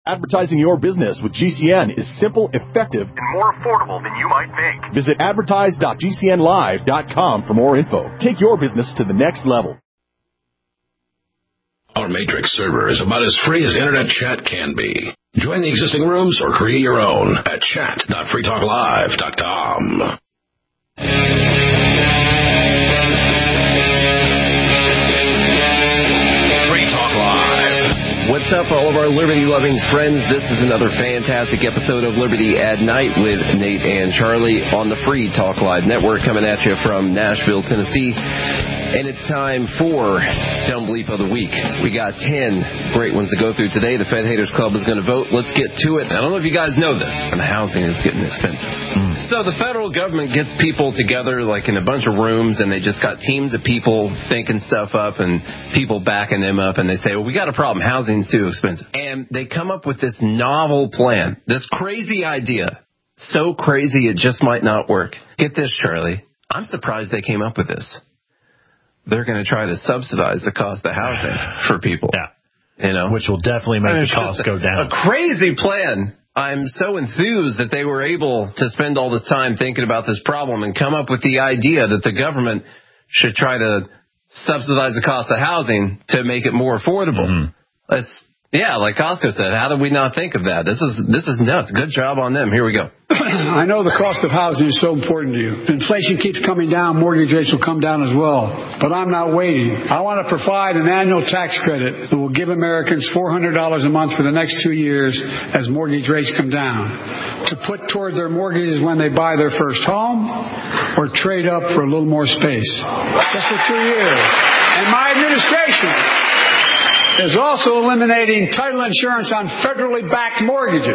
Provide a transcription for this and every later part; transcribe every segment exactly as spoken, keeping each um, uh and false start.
Advertising your business with G C N is simple, effective, and more affordable than you might think. Visit advertise dot g c n live dot com for more info. Take your business to the next level. Our Matrix server is about as free as internet chat can be. Join the existing rooms or create your own at chat dot free talk live dot com. What's up, all of our liberty-loving friends? This is another fantastic episode of Liberty at Night with Nate and Charlie on the Free Talk Live Network, coming at you from Nashville, Tennessee. And it's time for Dumb Bleep of the Week. We got ten great ones to go through today. The Fed Haters Club is going to vote. Let's get to it. I don't know if you guys know this, and the housing is getting expensive. Mm. So the federal government gets people together like in a bunch of rooms, and they just got teams of people thinking stuff up and people backing them up, and they say, well, we got a problem. Housing's too expensive. And they come up with this novel plan, this crazy idea. So crazy it just might not work. Get this, Charlie. I'm surprised they came up with this. They're going to try to subsidize the cost of housing for people. Yeah. You know, which will definitely make I mean, the cost go down. A crazy plan. I'm so enthused that they were able to spend all this time thinking about this problem and come up with the idea that the government should try to subsidize the cost of housing to make it more affordable. Mm-hmm. That's, yeah, like Costco said, how did we not think of that? This is this is nuts. Good job on them. Here we go. I know the cost of housing is so important to you. Inflation keeps coming down. Mortgage rates will come down as well. But I'm not waiting. I want to provide an annual tax credit that will give Americans four hundred dollars a month for the next two years as mortgage rates come down to put toward their mortgages when they buy their first home or trade up for a little more space. Just for two years. And my administration is also eliminating title insurance on federally backed mortgages.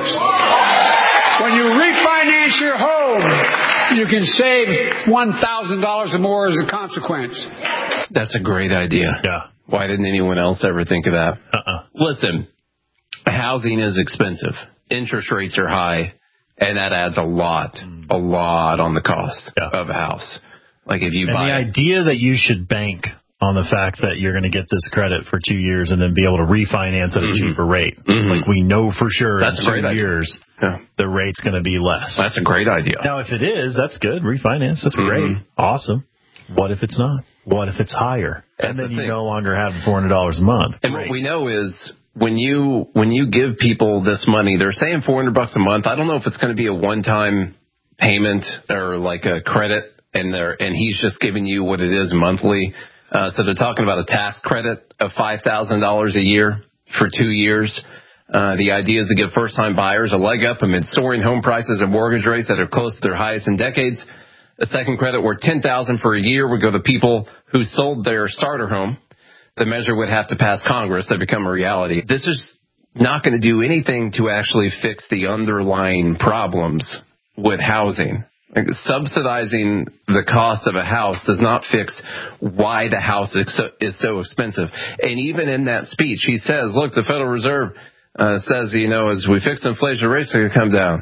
When you refinance your home, you can save one thousand dollars or more as a consequence. That's a great idea. Yeah. Why didn't anyone else ever think of that? Uh-uh. Listen, housing is expensive. Interest rates are high, and that adds a lot, mm. a lot on the cost yeah. of a house. Like if you and buy the it, idea that you should bank on the fact that you're going to get this credit for two years and then be able to refinance at a mm-hmm. cheaper rate. Mm-hmm. Like we know for sure that's in two years yeah. the rate's going to be less. That's a great idea. Now, if it is, that's good. Refinance, that's mm-hmm. great. Awesome. What if it's not? What if it's higher? That's and then the you thing. no longer have four hundred dollars a month. And what we know is when you when you give people this money, they're saying four hundred bucks a month. I don't know if it's going to be a one-time payment or like a credit, and they're and he's just giving you what it is monthly. Uh, so they're talking about a tax credit of five thousand dollars a year for two years. Uh, the idea is to give first-time buyers a leg up amid soaring home prices and mortgage rates that are close to their highest in decades. A second credit worth ten thousand dollars for a year would go to people who sold their starter home. The measure would have to pass Congress to become a reality. This is not going to do anything to actually fix the underlying problems with housing. Like subsidizing the cost of a house does not fix why the house is so, is so expensive. And even in that speech, he says, look, the Federal Reserve uh, says, you know, as we fix inflation, rates are going to come down.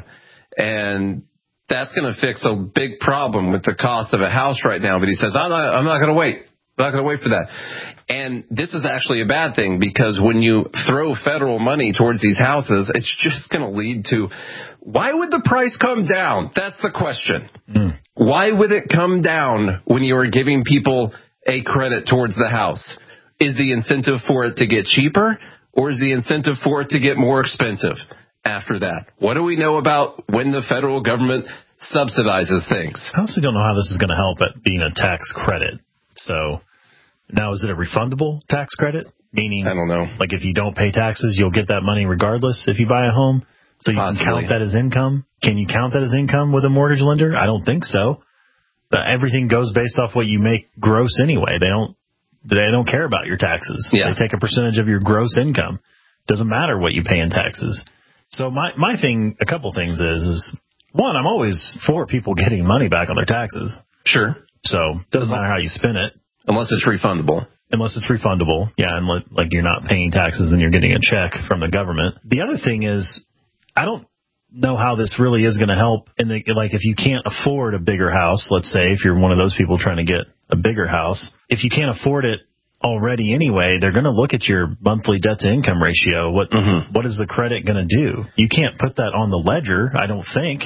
And that's going to fix a big problem with the cost of a house right now. But he says, I'm not, I'm not going to wait. I'm not going to wait for that. And this is actually a bad thing because when you throw federal money towards these houses, it's just going to lead to, why would the price come down? That's the question. Mm. Why would it come down when you are giving people a credit towards the house? Is the incentive for it to get cheaper or is the incentive for it to get more expensive after that? What do we know about when the federal government subsidizes things? I honestly don't know how this is going to help at being a tax credit. So now, is it a refundable tax credit? Meaning, I don't know. Like if you don't pay taxes, you'll get that money regardless if you buy a home. So you Possibly. can count that as income. Can you count that as income with a mortgage lender? I don't think so. But everything goes based off what you make gross anyway. They don't. They don't care about your taxes. Yeah. They take a percentage of your gross income. Doesn't matter what you pay in taxes. So my my thing, a couple things is is one, I'm always for people getting money back on their taxes. Sure. So doesn't matter how you spin it. Unless it's refundable. Unless it's refundable. Yeah, and like you're not paying taxes, then you're getting a check from the government. The other thing is, I don't know how this really is going to help. In the, like if you can't afford a bigger house, let's say if you're one of those people trying to get a bigger house, if you can't afford it already anyway, they're going to look at your monthly debt to income ratio. What mm-hmm. what is the credit going to do? You can't put that on the ledger, I don't think.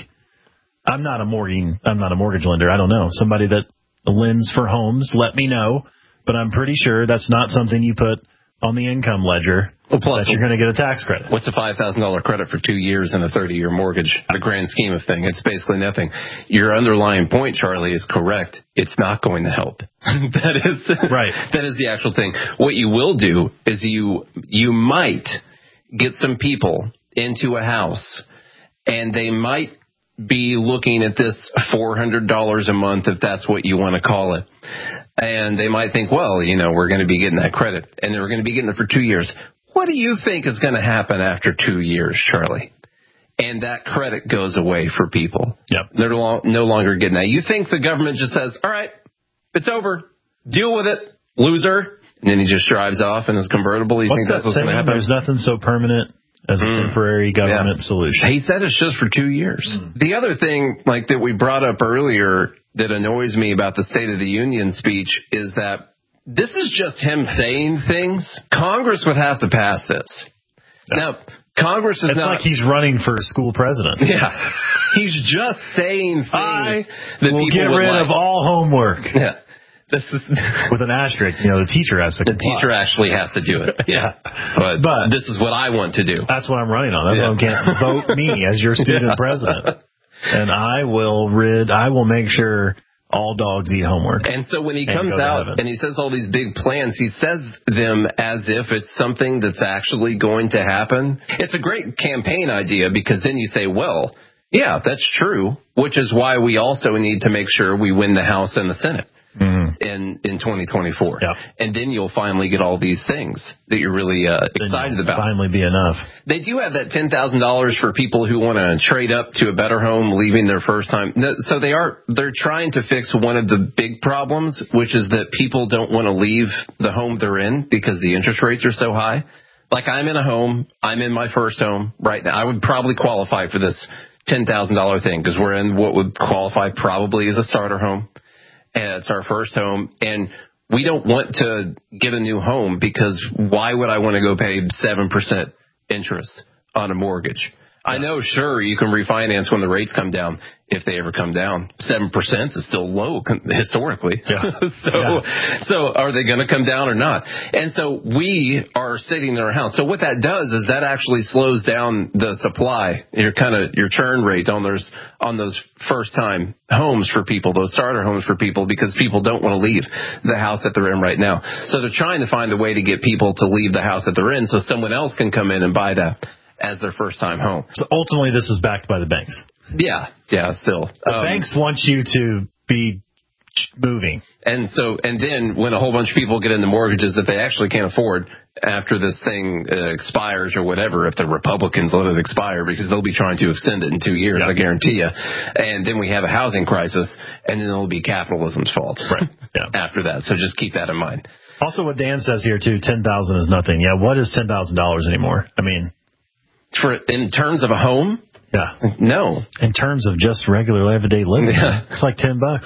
I'm not a mortgage, I'm not a mortgage lender. I don't know. Somebody that lends for homes, let me know. But I'm pretty sure that's not something you put on the income ledger. Well, plus, that you're going to get a tax credit. What's a five thousand dollars credit for two years and a thirty-year mortgage? The grand scheme of things, it's basically nothing. Your underlying point, Charlie, is correct. It's not going to help. that is right. That is the actual thing. What you will do is you you might get some people into a house, and they might be looking at this four hundred dollars a month, if that's what you want to call it. And they might think, well, you know, we're going to be getting that credit, and they're going to be getting it for two years. What do you think is going to happen after two years, Charlie? And that credit goes away for people. Yep. They're no longer getting that. You think the government just says, all right, it's over. Deal with it, loser. And then he just drives off in his convertible. You what's think that's that what's going to happen? There's nothing so permanent as a mm. temporary government yeah. solution. He said it's just for two years. Mm. The other thing, like that we brought up earlier that annoys me about the State of the Union speech is that this is just him saying things. Congress would have to pass this. Yeah. Now, Congress is it's not... It's like he's running for school president. Yeah. He's just saying things I that will people get would rid like. of all homework. Yeah. This is with an asterisk, you know, the teacher has to The comply. teacher actually has to do it. Yeah. But, but this is what I want to do. That's what I'm running on. That's yeah. why I can't vote me as your student yeah. president. And I will rid, I will make sure all dogs eat homework. And so when he comes out and he says all these big plans, he says them as if it's something that's actually going to happen. It's a great campaign idea because then you say, well, yeah, that's true, which is why we also need to make sure we win the House and the Senate. Mm-hmm. in in twenty twenty-four. Yeah. And then you'll finally get all these things that you're really uh, excited about. Finally be enough. They do have that ten thousand dollars for people who want to trade up to a better home, leaving their first time. So they are they're trying to fix one of the big problems, which is that people don't want to leave the home they're in because the interest rates are so high. Like I'm in a home, I'm in my first home right now. I would probably qualify for this ten thousand dollars thing because we're in what would qualify probably as a starter home. And it's our first home, and we don't want to get a new home because why would I want to go pay seven percent interest on a mortgage? I know, sure, you can refinance when the rates come down, if they ever come down. seven percent is still low historically. Yeah. so, yeah. so are they going to come down or not? And so we are sitting in our house. So what that does is that actually slows down the supply, your kind of your churn rate on those on those first time homes for people, those starter homes for people, because people don't want to leave the house that they're in right now. So they're trying to find a way to get people to leave the house that they're in so someone else can come in and buy that as their first time home. So ultimately this is backed by the banks. Yeah, yeah, still. The um, banks want you to be moving. And so, and then when a whole bunch of people get into mortgages that they actually can't afford after this thing uh, expires or whatever, if the Republicans let it expire, because they'll be trying to extend it in two years, yeah. I guarantee you. And then we have a housing crisis, and then it'll be capitalism's fault right. yeah. after that. So just keep that in mind. Also, what Dan says here, too, ten thousand dollars is nothing. Yeah, what is ten thousand dollars anymore? I mean... For in terms of a home? Yeah. No. In terms of just regular everyday living, yeah. it's like ten bucks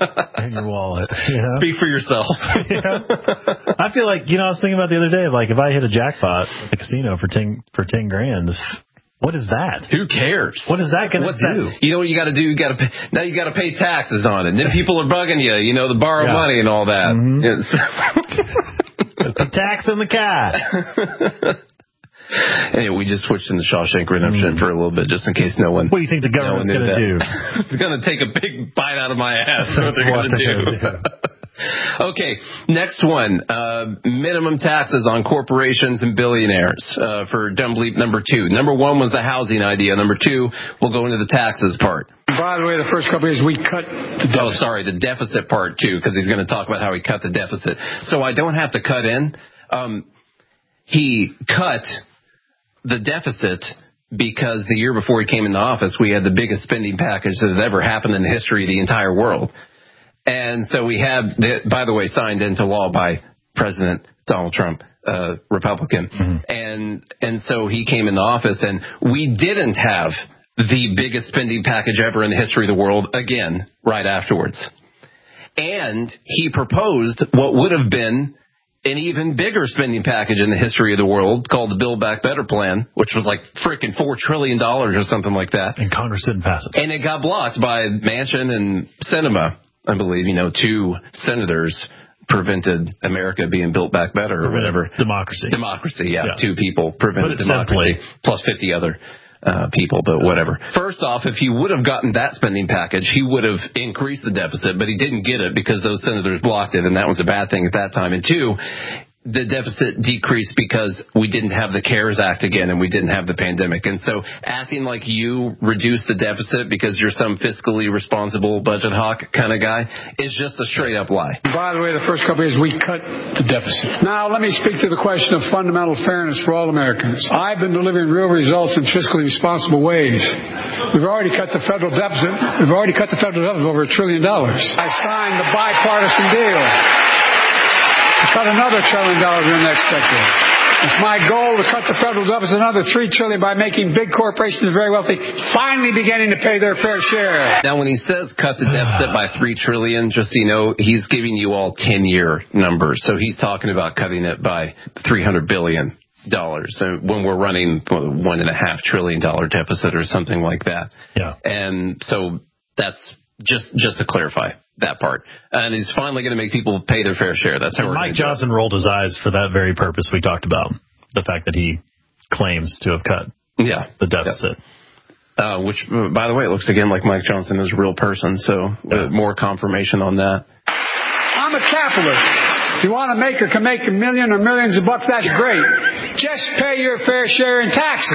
in your wallet. You know? Speak for yourself. yeah. I feel like, you know, I was thinking about the other day, like if I hit a jackpot at the casino for ten, for ten grand, what is that? Who cares? What is that going to do? That? You know what you got to do? You got to pay, now you got to pay taxes on it. And then people are bugging you, you know, to borrow yeah. money and all that. Mm-hmm. The tax on the cat. Anyway, we just switched into Shawshank Redemption mm. for a little bit, just in case no one. What do you think the government's going to do? It's going to take a big bite out of my ass. That's what they're going to do. Okay, next one. Uh, minimum taxes on corporations and billionaires uh, for Dumb Bleep number two. Number one was the housing idea. Number two, we'll go into the taxes part. By the way, the first couple of years we cut the deficit. Oh, sorry, the deficit part too, because he's going to talk about how he cut the deficit. So I don't have to cut in. Um, he cut the deficit because the year before he came into office, we had the biggest spending package that had ever happened in the history of the entire world. And so we had, the, by the way, signed into law by President Donald Trump, uh, Republican. Mm-hmm. And, and so he came into office and we didn't have the biggest spending package ever in the history of the world again, right afterwards. And he proposed what would have been an even bigger spending package in the history of the world called the Build Back Better plan, which was like freaking four trillion dollars or something like that. And Congress didn't pass it. And it got blocked by Manchin and Sinema, I believe, you know, two senators prevented America being built back better or whatever. Democracy. Democracy, yeah. yeah. Two people prevented democracy. Simply. Plus fifty other uh, people, but whatever. First off, if he would have gotten that spending package, he would have increased the deficit, but he didn't get it because those senators blocked it, and that was a bad thing at that time. And two, the deficit decreased because we didn't have the CARES Act again and we didn't have the pandemic. And so acting like you reduce the deficit because you're some fiscally responsible budget hawk kind of guy is just a straight up lie. By the way, the first couple of years we cut the deficit. Now let me speak to the question of fundamental fairness for all Americans. I've been delivering real results in fiscally responsible ways. We've already cut the federal deficit. We've already cut the federal deficit over a trillion dollars. I signed the bipartisan deal. Cut another trillion dollars in the next decade. It's my goal to cut the federal deficit another three trillion dollars by making big corporations and very wealthy finally beginning to pay their fair share. Now, when he says cut the deficit by three trillion dollars, just so you know, he's giving you all ten-year numbers. So he's talking about cutting it by three hundred billion dollars. And when we're running one and a half trillion dollar deficit or something like that. Yeah. And so that's just just to clarify that part. And he's finally going to make people pay their fair share. That's how and we're Mike Johnson rolled his eyes for that very purpose we talked about. The fact that he claims to have cut yeah. the deficit. Yeah. Uh, which, by the way, it looks again like Mike Johnson is a real person. So yeah. uh, more confirmation on that. I'm a capitalist. If you want to make or can make a million or millions of bucks, that's great. Just pay your fair share in taxes.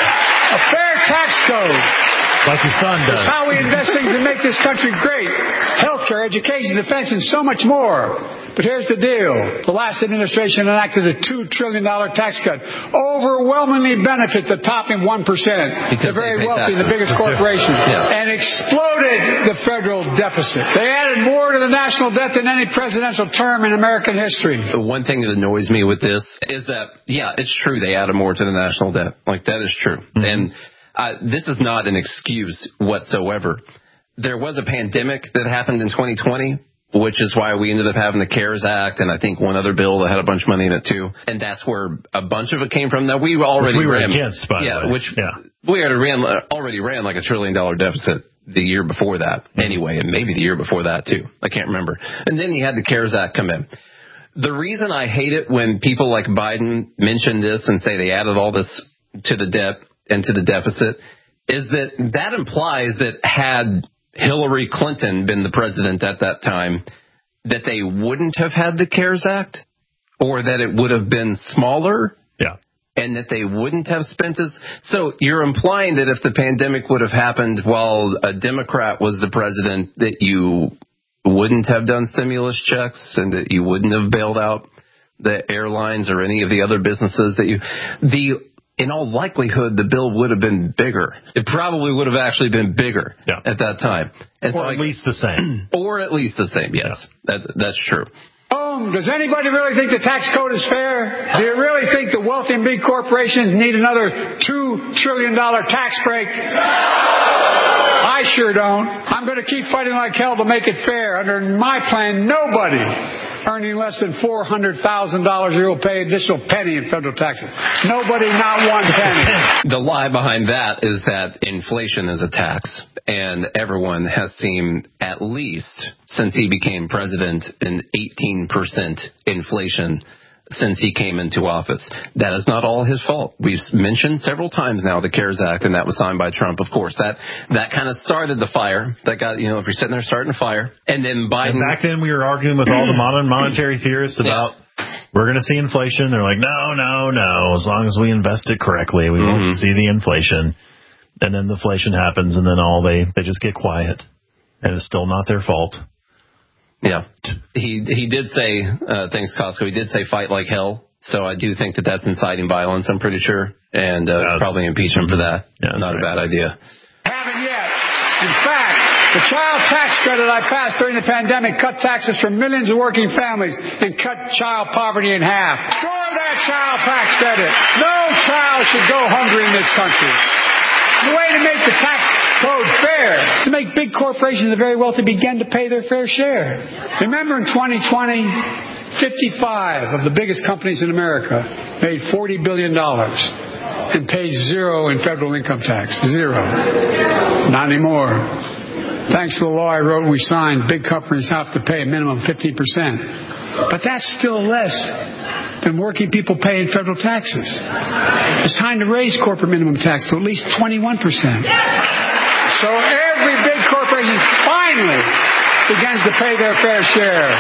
A fair tax code. Like your son does. It's how we invest things to make this country great. Healthcare, education, defense, and so much more. But here's the deal. The last administration enacted a two trillion dollars tax cut. Overwhelmingly benefit the top in one percent. The very wealthy, the biggest corporations. Yeah. And exploded the federal deficit. They added more to the national debt than any presidential term in American history. One thing that annoys me with this is that, yeah, it's true they added more to the national debt. Like, that is true. Mm-hmm. And Uh, this is not an excuse whatsoever. There was a pandemic that happened in twenty twenty, which is why we ended up having the CARES Act, and I think one other bill that had a bunch of money in it too. And that's where a bunch of it came from. Now, we already which we were ran, against, by yeah, the way. which yeah. we already ran, already ran like a trillion dollar deficit the year before that, mm-hmm. anyway, and maybe the year before that too. I can't remember. And then you had the CARES Act come in. The reason I hate it when people like Biden mention this and say they added all this to the debt and to the deficit is that that implies that had Hillary Clinton been the president at that time, that they wouldn't have had the CARES Act, or that it would have been smaller, yeah, and that they wouldn't have spent as. So you're implying that if the pandemic would have happened while a Democrat was the president, that you wouldn't have done stimulus checks and that you wouldn't have bailed out the airlines or any of the other businesses that you the. In all likelihood, the bill would have been bigger. It probably would have actually been bigger yeah. at that time. And or so at I, least the same. Or at least the same, yes. Yeah. That, that's true. Um, does anybody really think the tax code is fair? Do you really think the wealthy and big corporations need another two trillion dollars tax break? I sure don't. I'm going to keep fighting like hell to make it fair. Under my plan, nobody earning less than four hundred thousand dollars a year will pay additional penny in federal taxes. Nobody, not one penny. The lie behind that is that inflation is a tax, and everyone has seen, at least since he became president, an eighteen percent inflation since he came into office. That is not all his fault. We've mentioned several times now the CARES Act, and that was signed by Trump. Of course, that that kind of started the fire. That got, you know, if you're sitting there starting a fire. And then Biden... And back then we were arguing with all the modern monetary theorists about yeah. we're going to see inflation. They're like, no, no, no. As long as we invest it correctly, we mm-hmm. won't see the inflation. And then the inflation happens, and then all they, they just get quiet. And it's still not their fault. Yeah, he he did say, uh, thanks, Costco, he did say fight like hell. So I do think that that's inciting violence, I'm pretty sure. And uh, probably impeach him for that. Yeah, Not right. a bad idea. Haven't yet. In fact, the child tax credit I passed during the pandemic cut taxes for millions of working families and cut child poverty in half. Store that child tax credit. No child should go hungry in this country. The way to make the tax code fair, to make big corporations and the very wealthy begin to pay their fair share. Remember in twenty twenty, fifty-five of the biggest companies in America made forty billion dollars and paid zero in federal income tax. Zero. Not anymore. Thanks to the law I wrote and we signed, big companies have to pay a minimum fifteen percent. But that's still less than working people pay in federal taxes. It's time to raise corporate minimum tax to at least twenty-one percent. So every big corporation finally begins to pay their fair share.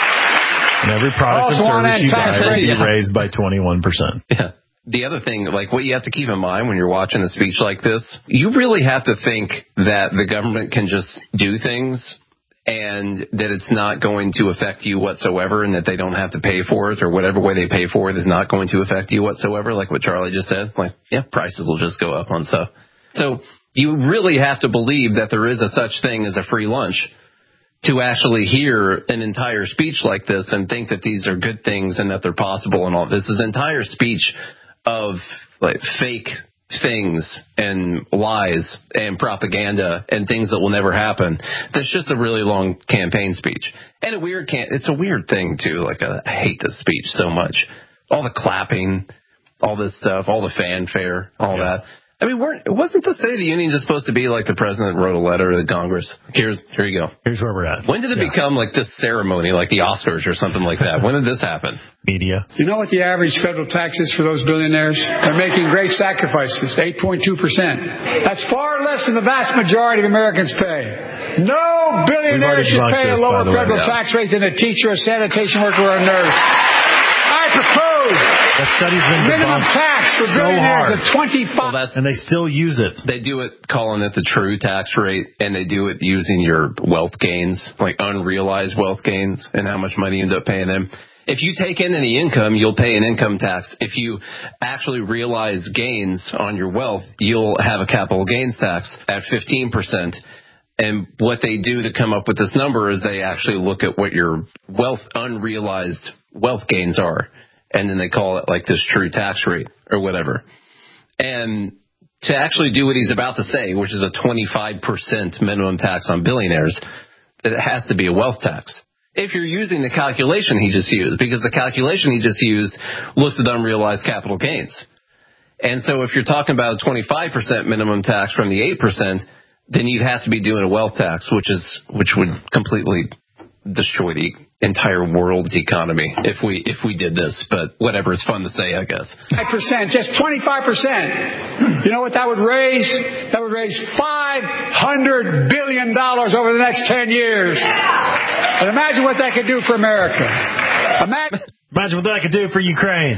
And every product or service you buy will be raised by twenty-one percent. Yeah. The other thing, like what you have to keep in mind when you're watching a speech like this, you really have to think that the government can just do things and that it's not going to affect you whatsoever and that they don't have to pay for it or whatever way they pay for it is not going to affect you whatsoever, like what Charlie just said. Like, yeah, prices will just go up on stuff. So you really have to believe that there is a such thing as a free lunch to actually hear an entire speech like this and think that these are good things and that they're possible and all. This is an entire speech of like fake things and lies and propaganda and things that will never happen. That's just a really long campaign speech. And a weird can it's a weird thing too. Like uh, I hate this speech so much. All the clapping, all this stuff, all the fanfare, all yeah. that. I mean, weren't, wasn't the State of the Union just supposed to be like the president wrote a letter to Congress? Here's, here you go. Here's where we're at. When did it yeah. become like this ceremony, like the Oscars or something like that? When did this happen? Media. You know what the average federal tax is for those billionaires? They're making great sacrifices, eight point two percent. That's far less than the vast majority of Americans pay. No billionaire should pay a lower federal yeah. tax rate than a teacher, a sanitation worker, or a nurse. I propose that study's been minimum tax for so billionaires hard. of twenty-five. Well, and they still use it. They do it calling it the true tax rate, and they do it using your wealth gains, like unrealized wealth gains, and how much money you end up paying them. If you take in any income, you'll pay an income tax. If you actually realize gains on your wealth, you'll have a capital gains tax at fifteen percent. And what they do to come up with this number is they actually look at what your wealth, unrealized wealth gains are. And then they call it like this true tax rate or whatever. And to actually do what he's about to say, which is a twenty-five percent minimum tax on billionaires, it has to be a wealth tax. If you're using the calculation he just used, because the calculation he just used looks at unrealized capital gains. And so if you're talking about a twenty-five percent minimum tax from the eight percent, then you'd have to be doing a wealth tax, which is which would completely destroy the entire world's economy if we if we did this. But whatever, it's fun to say, I guess. five percent, just twenty-five percent. You know what that would raise? That would raise five hundred billion dollars over the next ten years. And imagine what that could do for America. Imagine, imagine what that could do for Ukraine.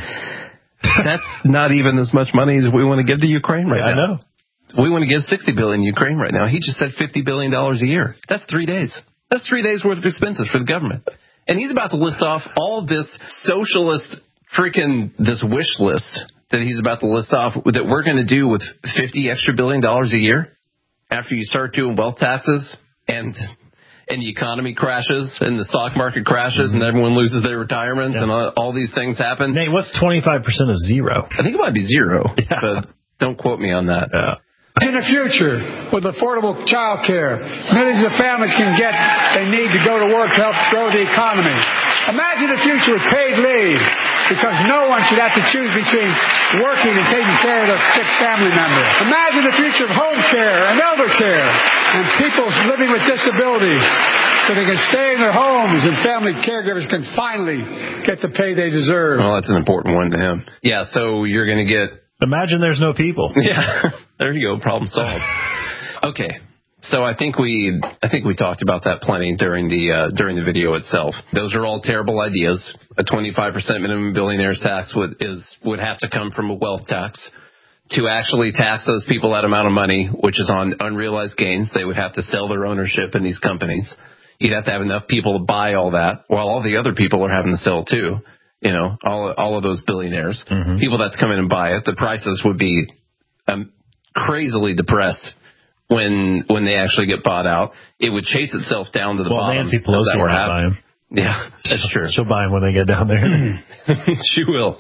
That's not even as much money as we want to give to Ukraine right I now. I know. We want to give sixty billion dollars to Ukraine right now. He just said fifty billion dollars a year. That's three days. That's three days worth of expenses for the government. And he's about to list off all this socialist freaking, this wish list that he's about to list off that we're going to do with fifty extra billion dollars a year after you start doing wealth taxes and and the economy crashes and the stock market crashes mm-hmm. and everyone loses their retirements yeah. and all, all these things happen. Nate, what's twenty-five percent of zero? I think it might be zero, yeah. but don't quote me on that. Yeah. In the future, with affordable child care, millions of families can get they need to go to work to help grow the economy. Imagine the future with paid leave, because no one should have to choose between working and taking care of their sick family member. Imagine the future of home care and elder care, and people living with disabilities, so they can stay in their homes and family caregivers can finally get the pay they deserve. Well, that's an important one to him. Yeah, so you're going to get... Imagine there's no people. Yeah, there you go. Problem solved. Okay, so I think we I think we talked about that plenty during the uh, during the video itself. Those are all terrible ideas. A twenty-five percent minimum billionaires tax would is would have to come from a wealth tax. To actually tax those people that amount of money, which is on unrealized gains, they would have to sell their ownership in these companies. You'd have to have enough people to buy all that, while all the other people are having to sell too. You know, all all of those billionaires, mm-hmm. people that come in and buy it, the prices would be um, crazily depressed when when they actually get bought out. It would chase itself down to the well, bottom. Nancy Pelosi will buy them. Yeah, that's true. She'll buy them when they get down there. She will.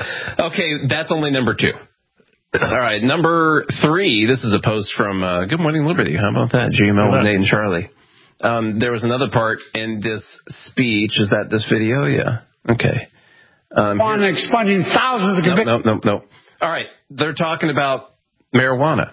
Okay, that's only number two. All right, number three. This is a post from uh, Good Morning Liberty. How about that? G M L with Nate and Charlie. Um, there was another part in this speech. Is that this video? Yeah. Okay. Um, on expunging thousands of convictions. No, no, no, no. All right. They're talking about marijuana.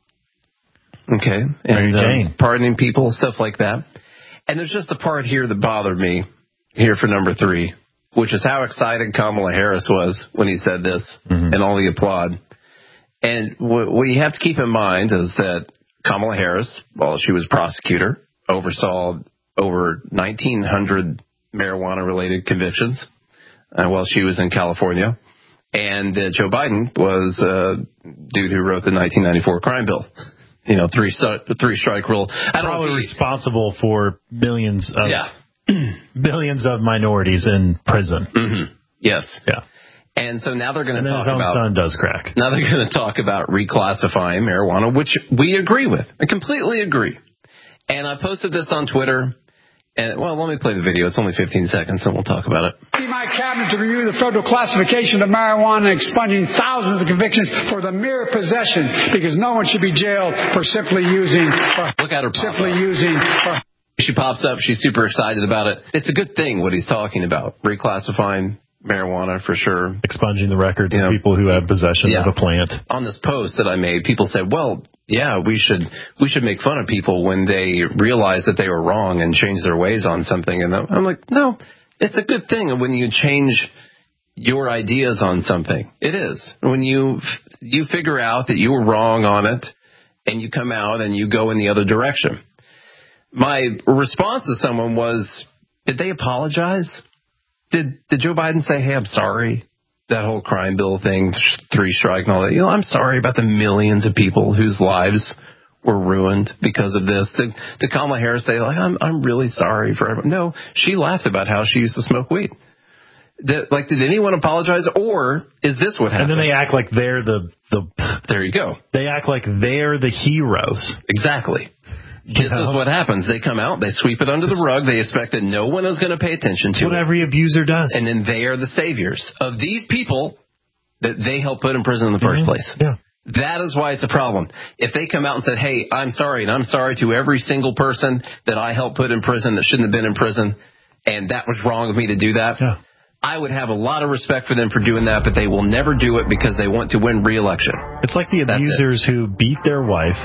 Okay. And um, pardoning people, stuff like that. And there's just a part here that bothered me here for number three, which is how excited Kamala Harris was when he said this, mm-hmm. and all the applaud. And what you have to keep in mind is that Kamala Harris, while she was prosecutor, oversaw over nineteen hundred marijuana-related convictions uh, while she was in California. And uh, Joe Biden was a uh, dude who wrote the nineteen ninety-four crime bill. You know, three three strike rule. I don't Probably know he, responsible for millions of yeah. billions of minorities in prison. Mm-hmm. Yes. Yeah. And so now they're going to talk his own about. son does crack. Now they're going to talk about reclassifying marijuana, which we agree with. I completely agree. And I posted this on Twitter. And, well, let me play the video. It's only fifteen seconds, and we'll talk about it. My cabinet to review the federal classification of marijuana, expunging thousands of convictions for the mere possession, because no one should be jailed for simply using. Or Look at her. Simply using. Or she pops up. She's super excited about it. It's a good thing what he's talking about. Reclassifying marijuana for sure. Expunging the records you know, of people who have possession yeah. of a plant. On this post that I made, people said, well, yeah, we should we should make fun of people when they realize that they were wrong and change their ways on something. And I'm like, no, it's a good thing when you change your ideas on something. It is. When you you figure out that you were wrong on it and you come out and you go in the other direction. My response to someone was, did they apologize? Did did Joe Biden say, hey, I'm sorry? That whole crime bill thing, three strike and all that. You know, I'm sorry about the millions of people whose lives were ruined because of this. Did, did Kamala Harris say, like, I'm I'm really sorry for everyone? No, she laughed about how she used to smoke weed. Did, like, did anyone apologize? Or is this what happened? And then they act like they're the, the... There you go. They act like they're the heroes. Exactly. This is what happens. They come out, they sweep it under the rug, they expect that no one is going to pay attention to it. What every abuser does. And then they are the saviors of these people that they helped put in prison in the first mm-hmm. place. Yeah. That is why it's a problem. If they come out and said, hey, I'm sorry, and I'm sorry to every single person that I helped put in prison that shouldn't have been in prison, and that was wrong of me to do that, yeah. I would have a lot of respect for them for doing that, but they will never do it because they want to win re-election. It's like the abusers who beat their wife,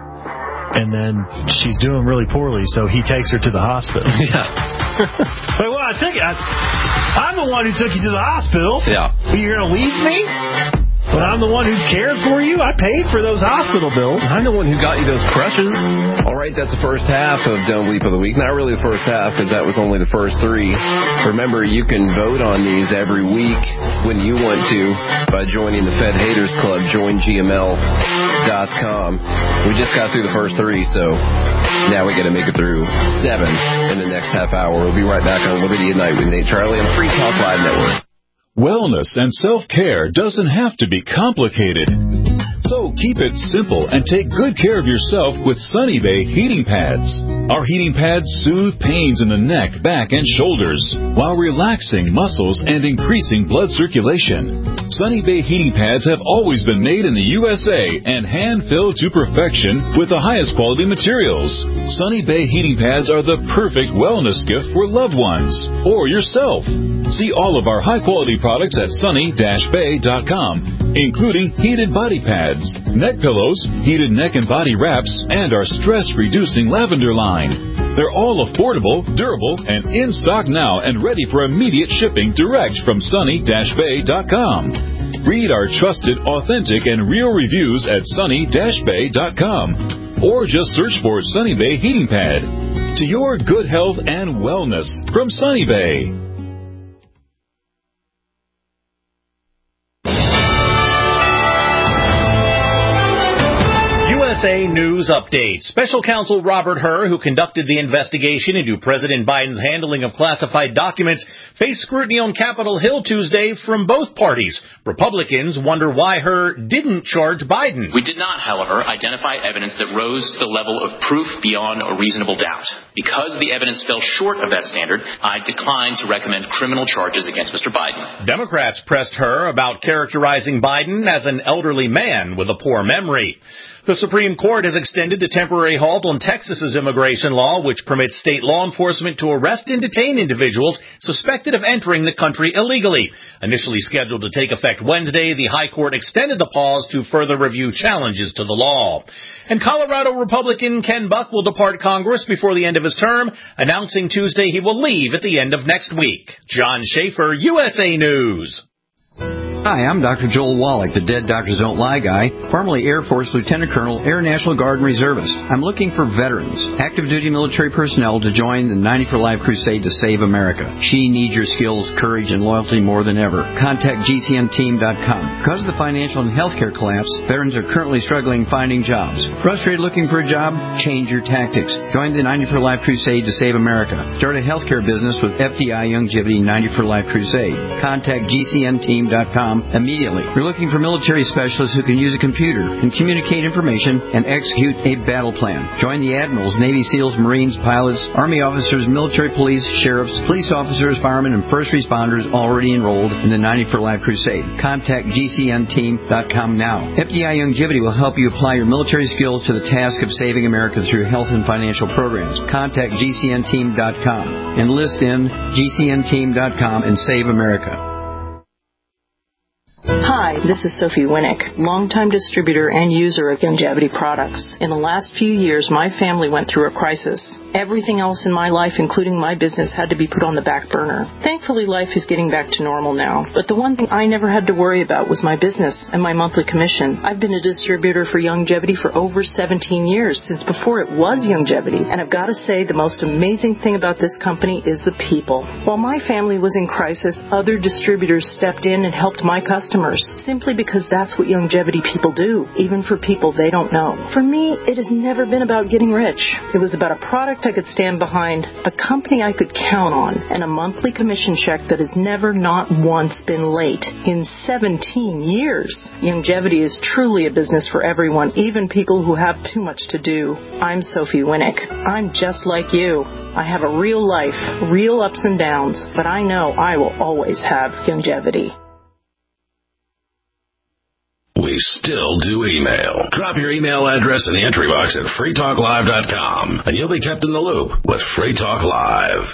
and then she's doing really poorly, so he takes her to the hospital. Yeah. Wait, well, I take it. I, I'm the one who took you to the hospital. Yeah. But you're going to leave me? But I'm the one who cared for you. I paid for those hospital bills. I'm the one who got you those crutches. All right, that's the first half of Don't Leap of the Week. Not really the first half, because that was only the first three. Remember, you can vote on these every week when you want to by joining the Fed Haters Club. Join G M L dot com. We just got through the first three, so now we got to make it through seven in the next half hour. We'll be right back on Liberty at Night with Nate Charlie on Free Talk Live Network. Wellness and self-care doesn't have to be complicated. So keep it simple and take good care of yourself with Sunny Bay heating pads. Our heating pads soothe pains in the neck, back, and shoulders while relaxing muscles and increasing blood circulation. Sunny Bay heating pads have always been made in the U S A and hand-filled to perfection with the highest quality materials. Sunny Bay heating pads are the perfect wellness gift for loved ones or yourself. See all of our high-quality products at sunny dash bay dot com, including heated body pads, neck pillows, heated neck and body wraps, and our stress-reducing lavender line. They're all affordable, durable, and in stock now and ready for immediate shipping direct from sunny dash bay dot com. Read our trusted, authentic, and real reviews at sunny dash bay dot com. Or just search for Sunny Bay Heating Pad. To your good health and wellness from Sunny Bay. U S A News Update. Special Counsel Robert Hur, who conducted the investigation into President Biden's handling of classified documents, faced scrutiny on Capitol Hill Tuesday from both parties. Republicans wonder why Hur didn't charge Biden. We did not, however, identify evidence that rose to the level of proof beyond a reasonable doubt. Because the evidence fell short of that standard, I declined to recommend criminal charges against Mister Biden. Democrats pressed her about characterizing Biden as an elderly man with a poor memory. The Supreme Court has extended a temporary halt on Texas's immigration law, which permits state law enforcement to arrest and detain individuals suspected of entering the country illegally. Initially scheduled to take effect Wednesday, the High Court extended the pause to further review challenges to the law. And Colorado Republican Ken Buck will depart Congress before the end of his term, announcing Tuesday he will leave at the end of next week. John Schaefer, U S A News. Hi, I'm Doctor Joel Wallach, the Dead Doctors Don't Lie guy, formerly Air Force Lieutenant Colonel, Air National Guard and Reservist. I'm looking for veterans, active duty military personnel to join the ninety for Life crusade to save America. She needs your skills, courage, and loyalty more than ever. Contact G C N team dot com. Because of the financial and healthcare collapse, veterans are currently struggling finding jobs. Frustrated looking for a job? Change your tactics. Join the ninety for Life crusade to save America. Start a healthcare business with F D I Youngevity ninety for Life crusade. Contact G C N team dot com immediately. We're looking for military specialists who can use a computer and communicate information and execute a battle plan. Join the admirals, Navy SEALs, Marines, pilots, Army officers, military police, sheriffs, police officers, firemen, and first responders already enrolled in the ninety for Life crusade. Contact G C N team dot com now. F D I Youngevity will help you apply your military skills to the task of saving America through health and financial programs. Contact G C N team dot com. Enlist in G C N team dot com and save America. Hi, this is Sophie Winnick, longtime distributor and user of Youngevity products. In the last few years, my family went through a crisis. Everything else in my life, including my business, had to be put on the back burner. Thankfully, life is getting back to normal now. But the one thing I never had to worry about was my business and my monthly commission. I've been a distributor for Youngevity for over seventeen years, since before it was Youngevity. And I've got to say, the most amazing thing about this company is the people. While my family was in crisis, other distributors stepped in and helped my customers, simply because that's what Youngevity people do, even for people they don't know. For me, it has never been about getting rich. It was about a product I could stand behind, a company I could count on, and a monthly commission check that has never not once been late in seventeen years. Youngevity is truly a business for everyone, even people who have too much to do. I'm Sophie Winnick. I'm just like you. I have a real life, real ups and downs, but I know I will always have Youngevity. We still do email. Drop your email address in the entry box at free talk live dot com, and you'll be kept in the loop with Free Talk Live.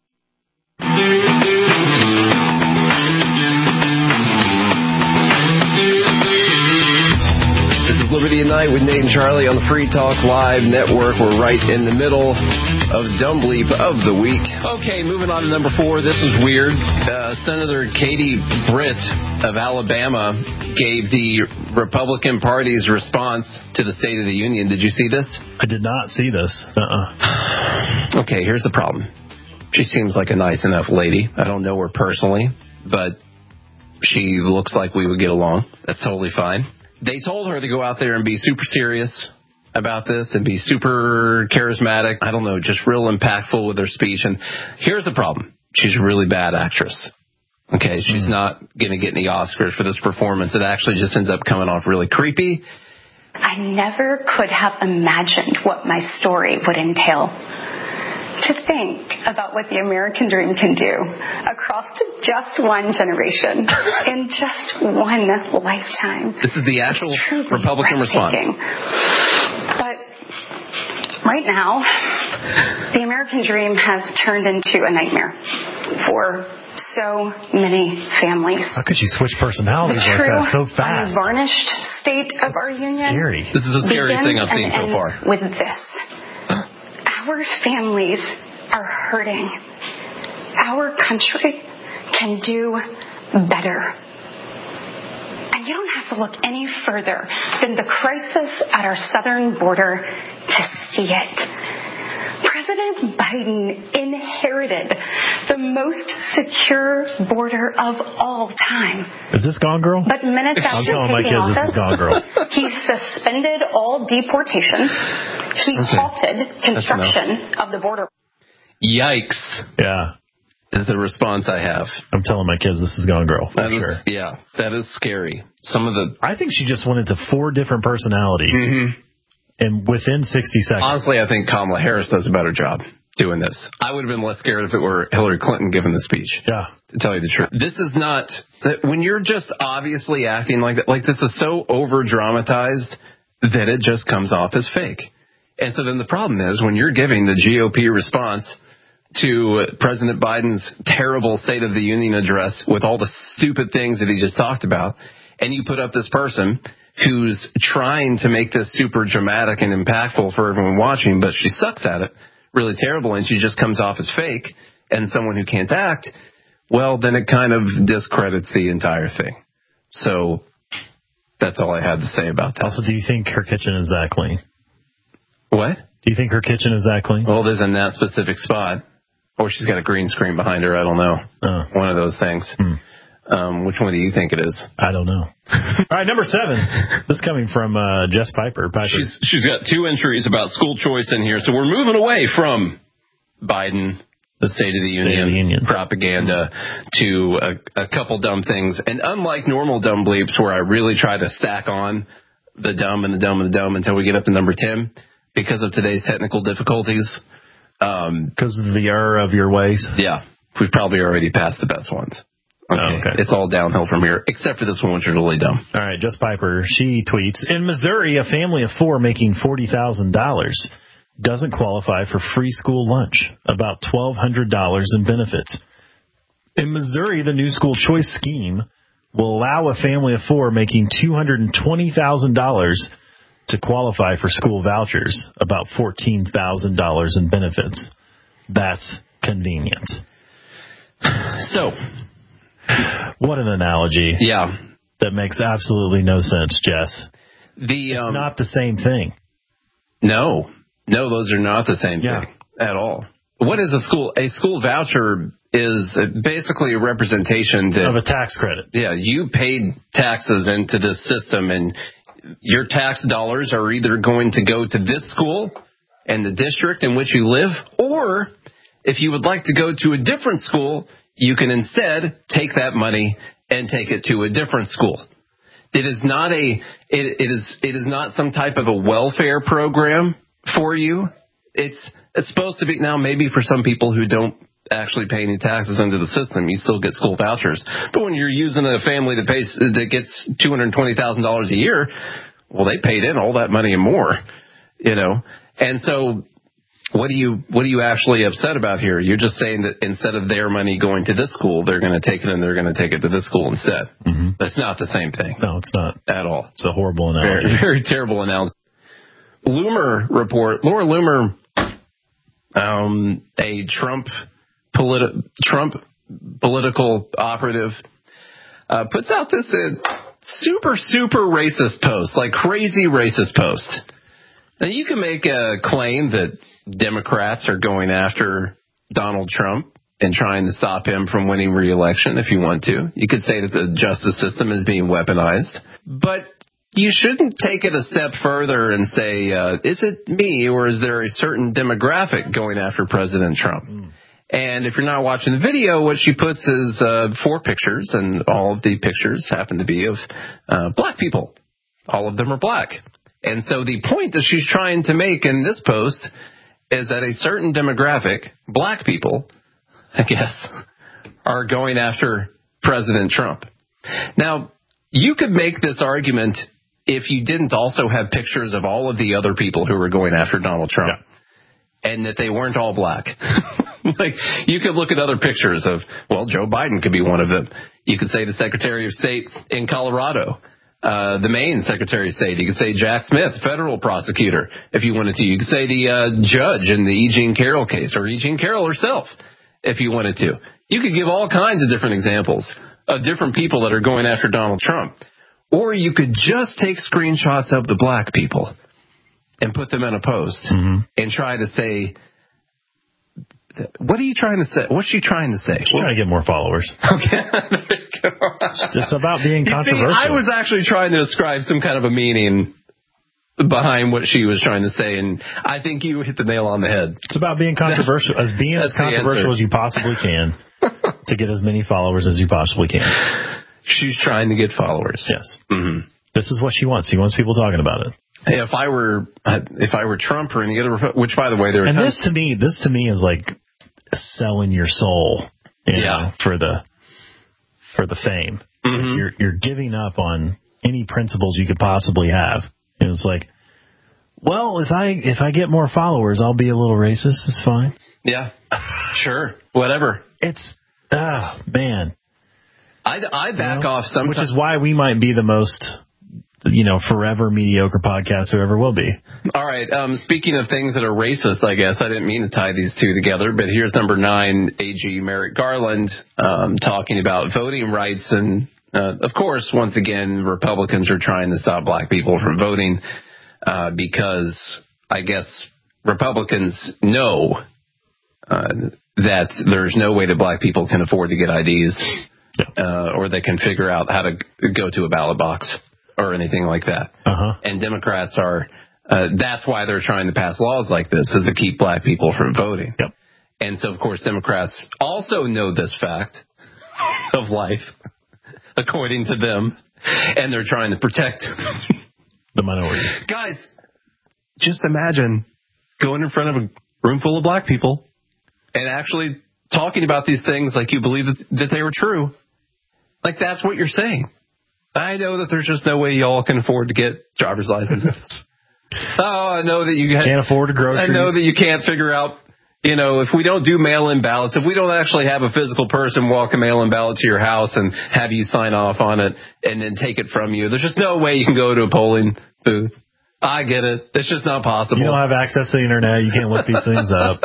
This is Liberty at Night with Nate and Charlie on the Free Talk Live Network. We're right in the middle of Dumb Bleep of the Week. Okay, moving on to number four. This is weird. Uh, Senator Katie Britt of Alabama gave the Republican Party's response to the State of the Union. Did you see this? I did not see this. Uh-uh. Okay, here's the problem. She seems like a nice enough lady. I don't know her personally, but she looks like we would get along. That's totally fine. They told her to go out there and be super serious about this and be super charismatic. I don't know, just real impactful with her speech. And here's the problem. She's a really bad actress. Okay, she's mm. not going to get any Oscars for this performance. It actually just ends up coming off really creepy. I never could have imagined what my story would entail. To think about what the American dream can do across just one generation in just one lifetime. This is the actual Republican response. But right now, the American dream has turned into a nightmare for so many families. How could you switch personalities like that so fast? The unvarnished state of That's our union. Scary. This is the scariest thing I've seen so far. With this. Our families are hurting. Our country can do better. And you don't have to look any further than the crisis at our southern border to see it. President Biden inherited the most secure border of all time. Is this Gone Girl? But minutes after I'm telling my kids office, this is Gone Girl. He suspended all deportations. He okay. halted construction of the border. Yikes. Yeah. Is the response I have. I'm telling my kids this is Gone Girl. For that is, sure. Yeah, that is scary. Some of the. I think she just went into four different personalities. Mm-hmm. And within sixty seconds. Honestly, I think Kamala Harris does a better job. doing this. I would have been less scared if it were Hillary Clinton giving the speech. Yeah. To tell you the truth. This is not, when you're just obviously acting like that, like this is so over dramatized that it just comes off as fake. And so then the problem is when you're giving the G O P response to President Biden's terrible State of the Union address with all the stupid things that he just talked about, and you put up this person who's trying to make this super dramatic and impactful for everyone watching, but she sucks at it really terrible, and she just comes off as fake and someone who can't act, well, then it kind of discredits the entire thing. So that's all I had to say about that. Also, do you think her kitchen is that clean? What? Do you think her kitchen is that clean? Well, it is in that specific spot. Or she's got a green screen behind her. I don't know. Uh, One of those things. Hmm. Um, which one do you think it is? I don't know. All right, number seven. This coming from uh, Jess Piper. Piper. She's she's got two entries about school choice in here, so we're moving away from Biden, the State of the, State Union, of the Union propaganda, to a, a couple dumb things. And unlike normal dumb bleeps, where I really try to stack on the dumb and the dumb and the dumb until we get up to number ten, because of today's technical difficulties. Um, because of the error of your ways? Yeah. We've probably already passed the best ones. Okay. Oh, okay. It's all downhill from here, except for this one, which is really dumb. All right, Jess Piper, she tweets, in Missouri, a family of four making forty thousand dollars doesn't qualify for free school lunch, about twelve hundred dollars in benefits. In Missouri, the new school choice scheme will allow a family of four making two hundred twenty thousand dollars to qualify for school vouchers, about fourteen thousand dollars in benefits. That's convenient. So, what an analogy. Yeah. That makes absolutely no sense, Jess. The, it's um, not the same thing. No. No, those are not the same yeah. thing at all. What is a school? A school voucher is basically a representation that, of a tax credit. Yeah, you paid taxes into this system, and your tax dollars are either going to go to this school and the district in which you live, or if you would like to go to a different school, you can instead take that money and take it to a different school. It is not a it, it is it is not some type of a welfare program for you. It's it's supposed to be now maybe for some people who don't actually pay any taxes into the system, you still get school vouchers. But when you're using a family that pays that gets two hundred twenty thousand dollars a year, well, they paid in all that money and more, you know. And so what do you what are you actually upset about here? You're just saying that instead of their money going to this school, they're going to take it and they're going to take it to this school instead. Mm-hmm. That's not the same thing. No, it's not at all. It's a horrible analogy. Very, very terrible analogy. Loomer report. Laura Loomer, um, a Trump politi- Trump political operative, uh, puts out this uh, super super racist post, like crazy racist post. Now, you can make a claim that Democrats are going after Donald Trump and trying to stop him from winning re-election if you want to. You could say that the justice system is being weaponized. But you shouldn't take it a step further and say, uh, is it me or is there a certain demographic going after President Trump? Mm. And if you're not watching the video, what she puts is uh, four pictures, and all of the pictures happen to be of uh, black people. All of them are black. And so the point that she's trying to make in this post is that a certain demographic, black people, I guess, are going after President Trump. Now, you could make this argument if you didn't also have pictures of all of the other people who were going after Donald Trump, yeah. and that they weren't all black. Like, you could look at other pictures of, well, Joe Biden could be one of them. You could say the Secretary of State in Colorado. Uh, the Maine Secretary of State. You could say Jack Smith, federal prosecutor, if you wanted to. You could say the uh, judge in the E. Jean Carroll case, or E. Jean Carroll herself, if you wanted to. You could give all kinds of different examples of different people that are going after Donald Trump. Or you could just take screenshots of the black people and put them in a post mm-hmm. and try to say, what are you trying to say? What's she trying to say? She's trying to get more followers. Okay. There you go. It's about being controversial. See, I was actually trying to ascribe some kind of a meaning behind what she was trying to say, and I think you hit the nail on the head. It's about being controversial, as being as controversial as you possibly can to get as many followers as you possibly can. She's trying to get followers. Yes. Mm-hmm. This is what she wants. She wants people talking about it. if I were if I were Trump or any other, which by the way, there are and tons- this to me, this to me is like selling your soul, you yeah, know, for the for the fame. Mm-hmm. You're you're giving up on any principles you could possibly have. And it's like, well, if I if I get more followers, I'll be a little racist. It's fine. Yeah, sure, whatever. It's ah oh, man. I I back you know, off sometimes, which is why we might be the most, you know, forever mediocre podcast who ever will be. All right. Um, speaking of things that are racist, I guess I didn't mean to tie these two together, but here's number nine, A G Merrick Garland, um, talking about voting rights. And, uh, of course, once again, Republicans are trying to stop black people from voting, uh, because I guess Republicans know, uh, that there's no way that black people can afford to get I Ds, uh, or they can figure out how to go to a ballot box or anything like that. Uh-huh. And Democrats are, uh, that's why they're trying to pass laws like this, is to keep black people from voting. Yep. And so, of course, Democrats also know this fact of life, according to them, and they're trying to protect the minorities. Guys, just imagine going in front of a room full of black people and actually talking about these things like you believe that, that they were true. Like, that's what you're saying. I know that there's just no way y'all can afford to get driver's licenses. oh, I know that you can't afford a groceries. I know that you can't figure out, you know, if we don't do mail-in ballots, if we don't actually have a physical person walk a mail-in ballot to your house and have you sign off on it and then take it from you, there's just no way you can go to a polling booth. I get it. It's just not possible. You don't have access to the internet. You can't look these things up.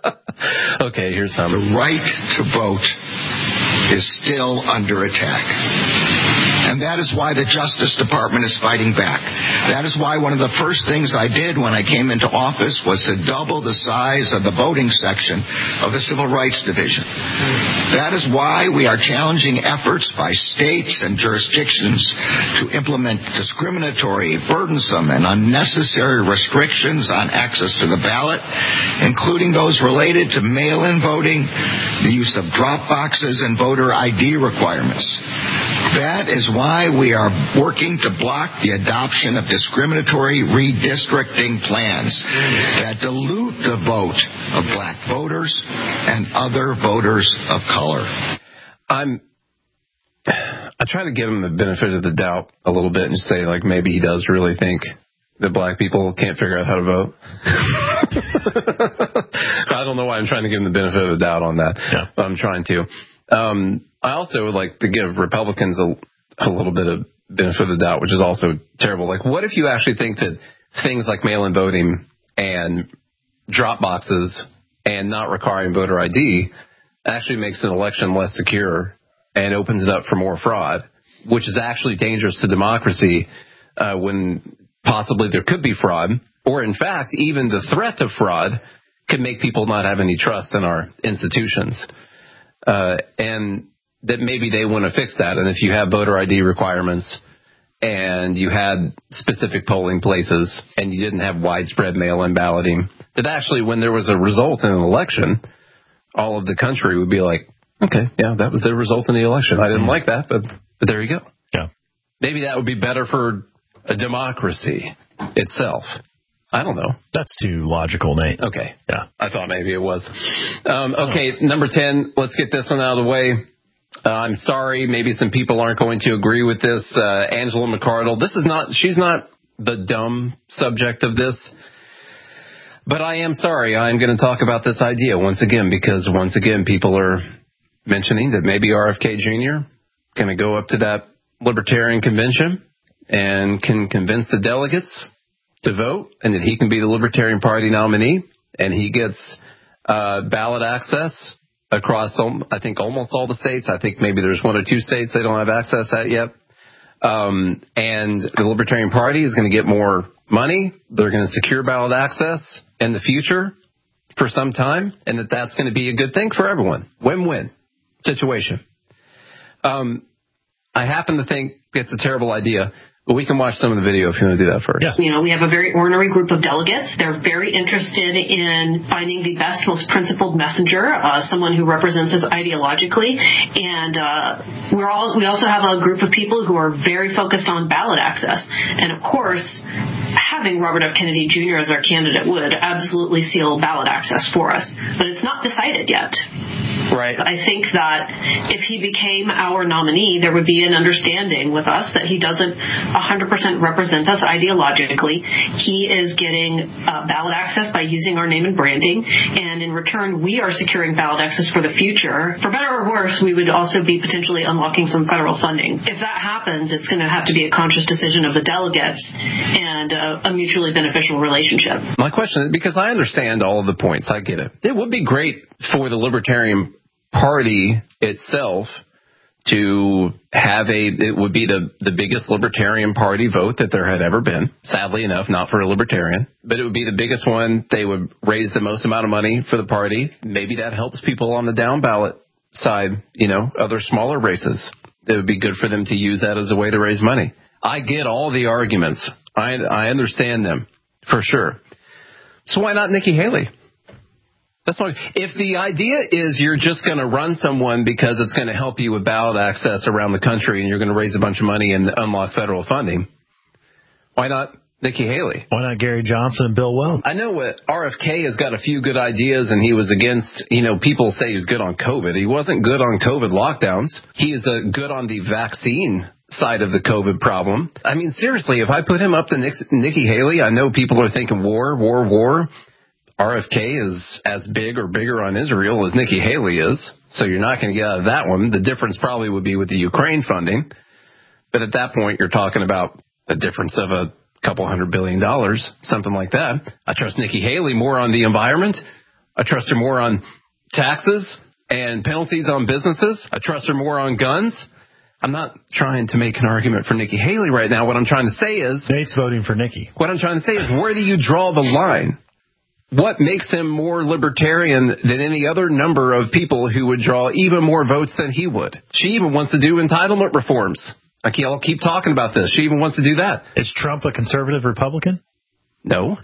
Okay, here's some. The right to vote is still under attack. And that is why the Justice Department is fighting back. That is why one of the first things I did when I came into office was to double the size of the voting section of the Civil Rights Division. That is why we are challenging efforts by states and jurisdictions to implement discriminatory, burdensome, and unnecessary restrictions on access to the ballot, including those related to mail-in voting, the use of drop boxes, and voter I D requirements. That is why we are working to block the adoption of discriminatory redistricting plans that dilute the vote of black voters and other voters of color. I'm I try to give him the benefit of the doubt a little bit and say, like, maybe he does really think that black people can't figure out how to vote. I don't know why I'm trying to give him the benefit of the doubt on that. Yeah. But I'm trying to. Um, I also would like to give Republicans a, a little bit of benefit of the doubt, which is also terrible. Like, what if you actually think that things like mail-in voting and drop boxes and not requiring voter I D actually makes an election less secure and opens it up for more fraud, which is actually dangerous to democracy uh, when possibly there could be fraud, or in fact, even the threat of fraud could make people not have any trust in our institutions. Uh, and that maybe they want to fix that. And if you have voter I D requirements and you had specific polling places and you didn't have widespread mail-in balloting, that actually when there was a result in an election, all of the country would be like, okay, yeah, that was the result in the election. I didn't like that, but, but there you go. Yeah. Maybe that would be better for a democracy itself. I don't know. That's too logical, Nate. Okay. Yeah. I thought maybe it was. Um, okay, oh. Number ten, let's get this one out of the way. Uh, I'm sorry, maybe some people aren't going to agree with this. Uh, Angela McArdle, this is not, she's not the dumb subject of this. But I am sorry, I'm going to talk about this idea once again, because once again, people are mentioning that maybe R F K Junior going to go up to that Libertarian convention and can convince the delegates to vote, and that he can be the Libertarian Party nominee, and he gets uh, ballot access across, I think, almost all the states. I think maybe there's one or two states they don't have access at yet. Um, and the Libertarian Party is going to get more money. They're going to secure ballot access in the future for some time, and that that's going to be a good thing for everyone. Win-win situation. Um, I happen to think it's a terrible idea, but we can watch some of the video if you want to do that first. Yeah. You know, we have a very ornery group of delegates. They're very interested in finding the best, most principled messenger, uh, someone who represents us ideologically. And uh, we're all, we also have a group of people who are very focused on ballot access. And, of course, having Robert F. Kennedy Junior as our candidate would absolutely seal ballot access for us. But it's not decided yet. Right. I think that if he became our nominee, there would be an understanding with us that he doesn't one hundred percent represent us ideologically. He is getting uh, ballot access by using our name and branding, and in return, we are securing ballot access for the future. For better or worse, we would also be potentially unlocking some federal funding. If that happens, it's going to have to be a conscious decision of the delegates and uh, a mutually beneficial relationship. My question is, because I understand all of the points, I get it. It would be great for the Libertarian Party itself to have a, it would be the, the biggest Libertarian Party vote that there had ever been. Sadly enough, not for a Libertarian, but it would be the biggest one. They would raise the most amount of money for the party. Maybe that helps people on the down ballot side, you know, other smaller races. It would be good for them to use that as a way to raise money. I get all the arguments. I, I understand them for sure. So why not Nikki Haley? That's what, if the idea is you're just going to run someone because it's going to help you with ballot access around the country and you're going to raise a bunch of money and unlock federal funding, why not Nikki Haley? Why not Gary Johnson and Bill Weld? I know what R F K has got a few good ideas, and he was against, you know, people say he was good on COVID. He wasn't good on COVID lockdowns. He is uh, good on the vaccine side of the COVID problem. I mean, seriously, if I put him up to Nikki Haley, I know people are thinking war, war, war. R F K is as big or bigger on Israel as Nikki Haley is, so you're not going to get out of that one. The difference probably would be with the Ukraine funding, but at that point, you're talking about a difference of a couple hundred billion dollars, something like that. I trust Nikki Haley more on the environment. I trust her more on taxes and penalties on businesses. I trust her more on guns. I'm not trying to make an argument for Nikki Haley right now. What I'm trying to say is... Nate's voting for Nikki. What I'm trying to say is, where do you draw the line? What makes him more libertarian than any other number of people who would draw even more votes than he would? She even wants to do entitlement reforms. I'll keep talking about this. She even wants to do that. Is Trump a conservative Republican? No.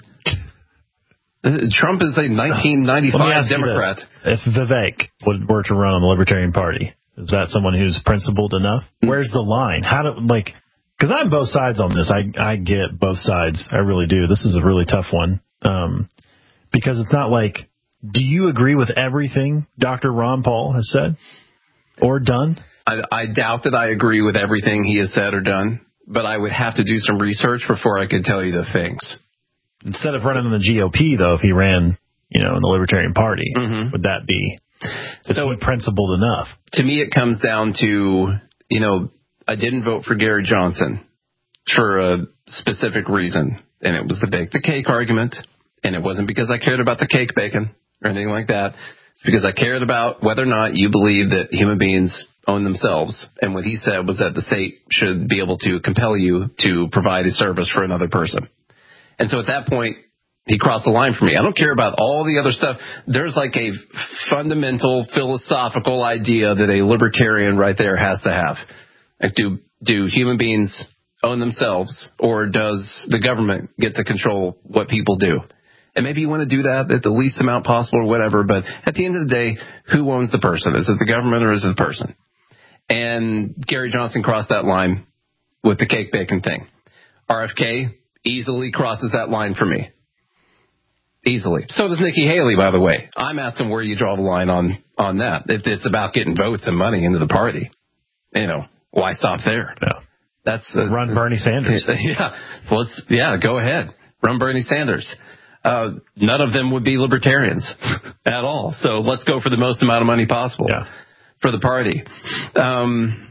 Trump is a nineteen ninety-five Democrat. If Vivek were to run on the Libertarian Party, is that someone who's principled enough? Where's the line? How do, like, because I'm both sides on this. I, I get both sides. I really do. This is a really tough one. Um, Because it's not like, do you agree with everything Doctor Ron Paul has said or done? I, I doubt that I agree with everything he has said or done, but I would have to do some research before I could tell you the things. Instead of running in the G O P, though, if he ran, you know, in the Libertarian Party, mm-hmm. would that be is so he principled enough? To me, it comes down to, you know, I didn't vote for Gary Johnson for a specific reason, and it was the bake the cake argument. And it wasn't because I cared about the cake bacon or anything like that. It's because I cared about whether or not you believe that human beings own themselves. And what he said was that the state should be able to compel you to provide a service for another person. And so at that point, he crossed the line for me. I don't care about all the other stuff. There's like a fundamental philosophical idea that a libertarian right there has to have. Like, do, do human beings own themselves, or does the government get to control what people do? And maybe you want to do that at the least amount possible or whatever, but at the end of the day, who owns the person? Is it the government or is it the person? And Gary Johnson crossed that line with the cake bacon thing. R F K easily crosses that line for me. Easily. So does Nikki Haley, by the way. I'm asking where you draw the line on, on that. If it's about getting votes and money into the party, you know, why stop there? Yeah. That's uh, run Bernie Sanders. Yeah. Well, let's, yeah, go ahead. Run Bernie Sanders. Uh, none of them would be libertarians at all. So let's go for the most amount of money possible yeah. for the party. Um,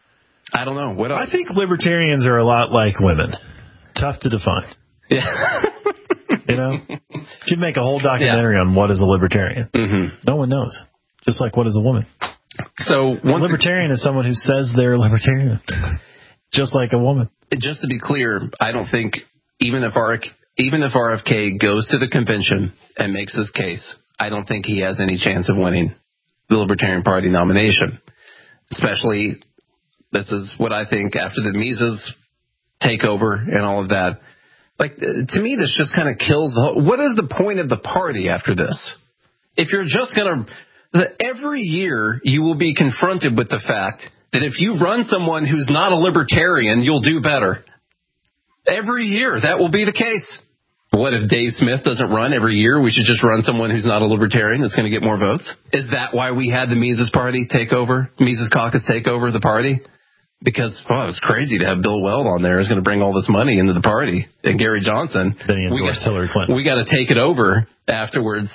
I don't know. What else? I think libertarians are a lot like women. Tough to define. Yeah. You know, you'd make a whole documentary yeah. on what is a libertarian. Mm-hmm. No one knows. Just like what is a woman. So a libertarian is someone who says they're libertarian. Just like a woman. Just to be clear, I don't think even if R, even if R F K goes to the convention and makes his case, I don't think he has any chance of winning the Libertarian Party nomination. Especially, this is what I think after the Mises takeover and all of that. Like, to me, this just kind of kills the whole... What is the point of the party after this? If you're just going to... Every year, you will be confronted with the fact that if you run someone who's not a libertarian, you'll do better. Every year, that will be the case. What if Dave Smith doesn't run every year? We should just run someone who's not a libertarian that's going to get more votes. Is that why we had the Mises Party take over, Mises Caucus take over the party? Because, well, it was crazy to have Bill Weld on there. It's going to bring all this money into the party. And Gary Johnson. Then he endorsed Hillary Clinton. We got to take it over afterwards.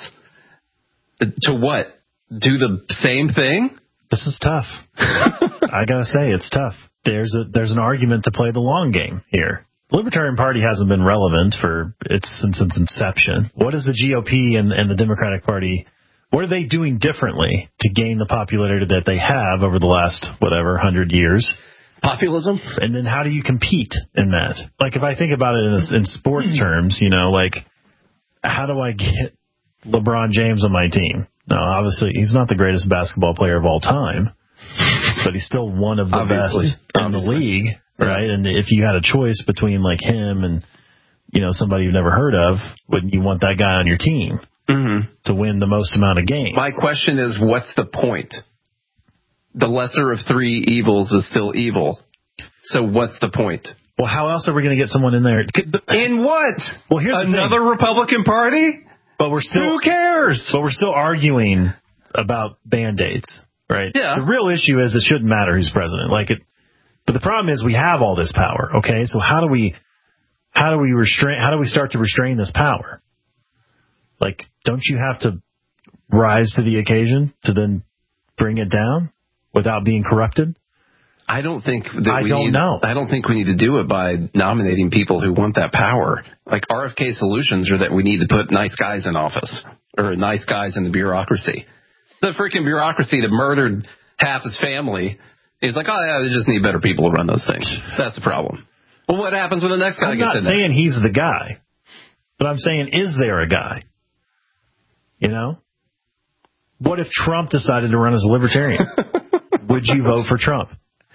To what? Do the same thing? This is tough. I got to say, it's tough. There's a there's an argument to play the long game here. The Libertarian Party hasn't been relevant for its since its inception. What is the G O P and, and the Democratic Party, what are they doing differently to gain the popularity that they have over the last, whatever, hundred years? Populism? And then how do you compete in that? Like, if I think about it in, in sports terms, you know, like, how do I get LeBron James on my team? Now, obviously, he's not the greatest basketball player of all time, but he's still one of the Obviously. best in Obviously. the league, right? And if you had a choice between, like, him and, you know, somebody you've never heard of, wouldn't you want that guy on your team mm-hmm. to win the most amount of games? My question is, what's the point? The lesser of three evils is still evil. So what's the point? Well, how else are we going to get someone in there? In what? Well, here's another the Republican Party? But we're still Who cares? But we're still arguing about Band-Aids, right? Yeah. The real issue is it shouldn't matter who's president. Like it, but the problem is we have all this power. Okay, so how do we, how do we restrain? How do we start to restrain this power? Like, don't you have to rise to the occasion to then bring it down without being corrupted? I don't think that I we don't need, know. I don't think we need to do it by nominating people who want that power. Like R F K solutions are that we need to put nice guys in office or nice guys in the bureaucracy. The freaking bureaucracy that murdered half his family is like, oh yeah, they just need better people to run those things. That's the problem. Well, what happens when the next guy I'm gets not in there? saying he's the guy, but I'm saying, is there a guy? You know? What if Trump decided to run as a libertarian? Would you vote for Trump?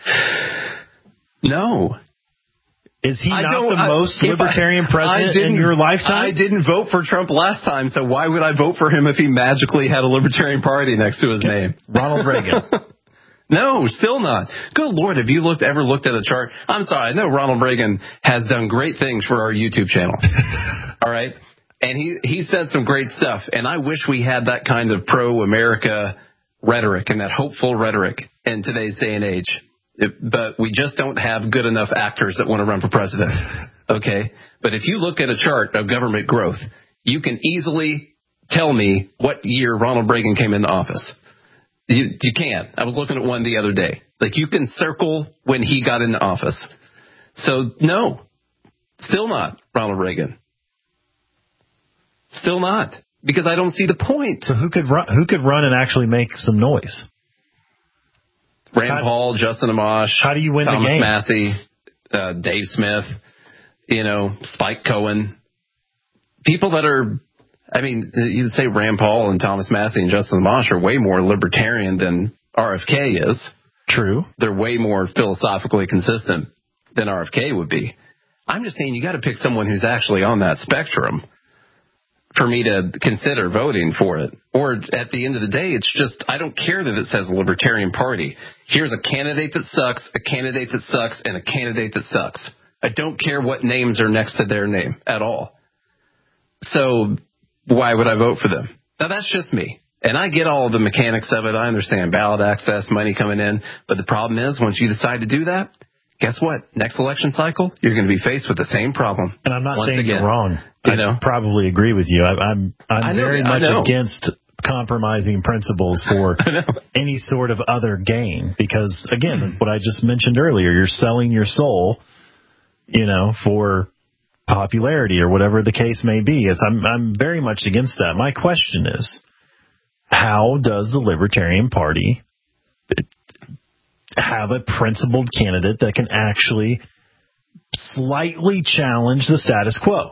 No. Is he I not don't- the I- most if libertarian I- I president in didn't- your lifetime? I didn't vote for Trump last time, so why would I vote for him if he magically had a libertarian party next to his name? Ronald Reagan. No, still not. Good Lord, have you looked ever looked at a chart? I'm sorry, I know Ronald Reagan has done great things for our YouTube channel. All right? And he, he said some great stuff, and I wish we had that kind of pro-America rhetoric and that hopeful rhetoric in today's day and age. It, but we just don't have good enough actors that want to run for president. Okay? But if you look at a chart of government growth, you can easily tell me what year Ronald Reagan came into office. You, you can. I was looking at one the other day. Like, you can circle when he got into office. So, no. Still not Ronald Reagan. Still not. Because I don't see the point. So who could run, who could run and actually make some noise? Rand how, Paul, Justin Amash. How do you win Thomas the game? Massey, uh, Dave Smith, you know, Spike Cohen. People that are, I mean, you'd say Rand Paul and Thomas Massey and Justin Amash are way more libertarian than R F K is. True. They're way more philosophically consistent than R F K would be. I'm just saying you got to pick someone who's actually on that spectrum for me to consider voting for it. Or at the end of the day, it's just, I don't care that it says Libertarian Party. Here's a candidate that sucks, a candidate that sucks, and a candidate that sucks. I don't care what names are next to their name at all. So why would I vote for them? Now, that's just me. And I get all of the mechanics of it. I understand ballot access, money coming in. But the problem is, once you decide to do that, guess what? Next election cycle, you're going to be faced with the same problem. And I'm not Once saying again. you're wrong. I I know. probably agree with you. I, I'm I'm I know, very I much know. against compromising principles for any sort of other gain. Because, again, what I just mentioned earlier, you're selling your soul, you know, for popularity or whatever the case may be. It's, I'm I'm very much against that. My question is, how does the Libertarian Party have a principled candidate that can actually slightly challenge the status quo?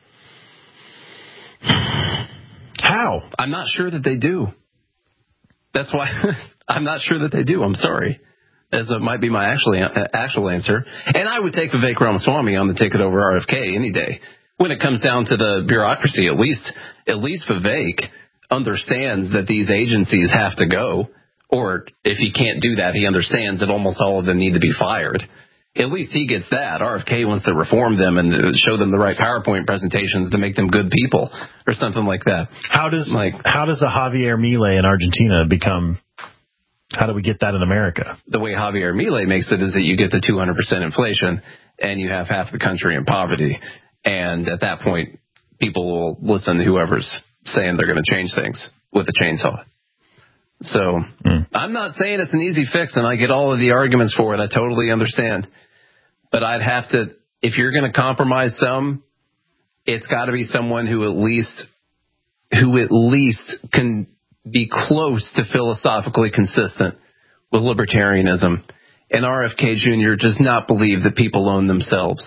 How? I'm not sure that they do. That's why I'm not sure that they do. I'm sorry. As it might be my actually uh, actual answer. And I would take Vivek Ramaswamy on the ticket over R F K any day. When it comes down to the bureaucracy, at least at least Vivek understands that these agencies have to go. Or if he can't do that, he understands that almost all of them need to be fired. At least he gets that. R F K wants to reform them and show them the right PowerPoint presentations to make them good people or something like that. How does like how does a Javier Milei in Argentina become? How do we get that in America? The way Javier Milei makes it is that you get the two hundred percent inflation and you have half the country in poverty. And at that point, people will listen to whoever's saying they're going to change things with a chainsaw. So mm. I'm not saying it's an easy fix, and I get all of the arguments for it. I totally understand. But I'd have to, if you're going to compromise some, it's got to be someone who at least, who at least can be close to philosophically consistent with libertarianism. And R F K Junior does not believe that people own themselves.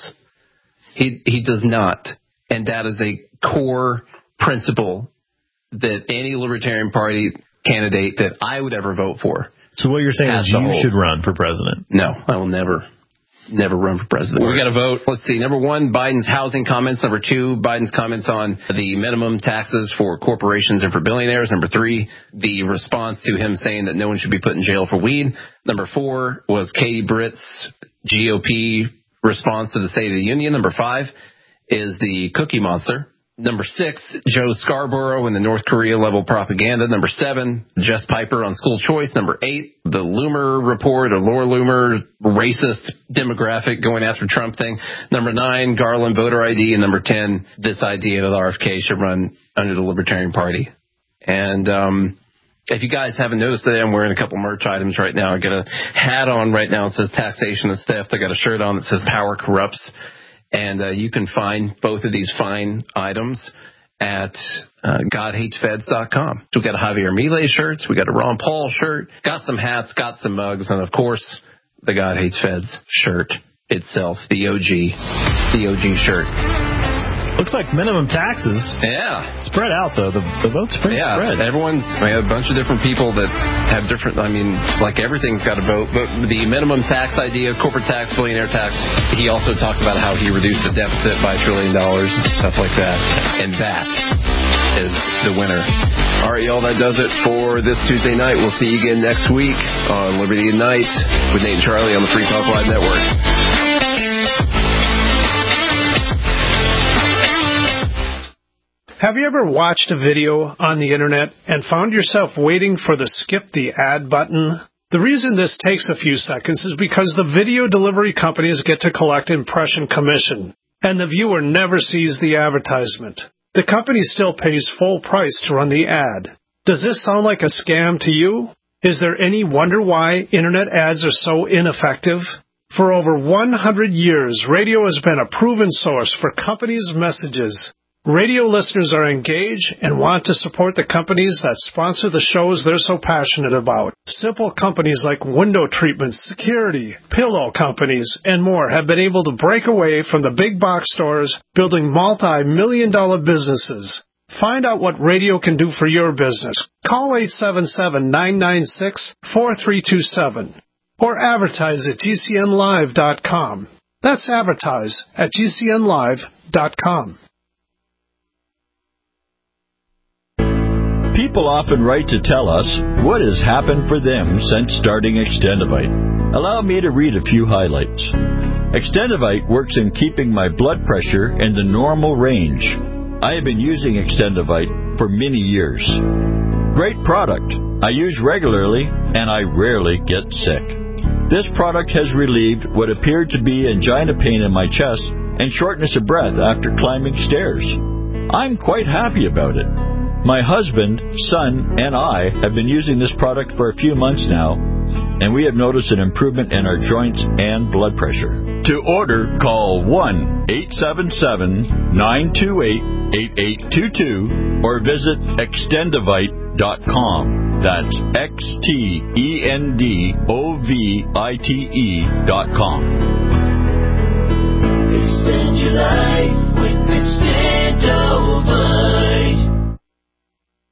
He he does not. And that is a core principle that any Libertarian Party candidate that I would ever vote for. So what you're saying is you hold. should run for president? No, I will never, never run for president. We got to vote. Let's see. Number one, Biden's housing comments. Number two, Biden's comments on the minimum taxes for corporations and for billionaires. Number three, the response to him saying that no one should be put in jail for weed. Number four was Katie Britt's G O P response to the State of the Union. Number five is the Cookie Monster. Number six, Joe Scarborough and the North Korea level propaganda. Number seven, Jess Piper on school choice. Number eight, the Loomer report, or Laura Loomer racist demographic going after Trump thing. Number nine, Garland voter I D. And number ten, this idea that R F K should run under the Libertarian Party. And um, if you guys haven't noticed today, I'm wearing a couple merch items right now. I got a hat on right now that says Taxation is Theft. I got a shirt on that says Power Corrupts. And uh, you can find both of these fine items at uh, God Hates Feds dot com. So we got a Javier Milei shirts, we got a Ron Paul shirt, got some hats, got some mugs, and of course the God Hates Feds shirt itself, the O G, the O G shirt. Looks like minimum taxes. Yeah. Spread out, though. The, the vote's pretty yeah, spread. Everyone's, we have a bunch of different people that have different, I mean, like everything's got a vote. But the minimum tax idea, corporate tax, billionaire tax, he also talked about how he reduced the deficit by a trillion dollars and stuff like that. And that is the winner. All right, y'all, that does it for this Tuesday night. We'll see you again next week on Liberty at Night with Nate and Charlie on the Free Talk Live Network. Have you ever watched a video on the internet and found yourself waiting for the skip the ad button? The reason this takes a few seconds is because the video delivery companies get to collect impression commission, and the viewer never sees the advertisement. The company still pays full price to run the ad. Does this sound like a scam to you? Is there any wonder why internet ads are so ineffective? For over one hundred years, radio has been a proven source for companies' messages. Radio listeners are engaged and want to support the companies that sponsor the shows they're so passionate about. Simple companies like window treatments, security, pillow companies, and more have been able to break away from the big box stores, building multi-million dollar businesses. Find out what radio can do for your business. Call eight seven seven, nine nine six, four three two seven or advertise at G C N live dot com. That's advertise at G C N live dot com. People often write to tell us what has happened for them since starting Extendivite. Allow me to read a few highlights. Extendivite works in keeping my blood pressure in the normal range. I have been using Extendivite for many years. Great product. I use regularly and I rarely get sick. This product has relieved what appeared to be angina pain in my chest and shortness of breath after climbing stairs. I'm quite happy about it. My husband, son, and I have been using this product for a few months now, and we have noticed an improvement in our joints and blood pressure. To order, call one eight seven seven, nine two eight, eight eight two two or visit extendivite dot com. That's X T E N D O V I T E dot com. Extend your life with the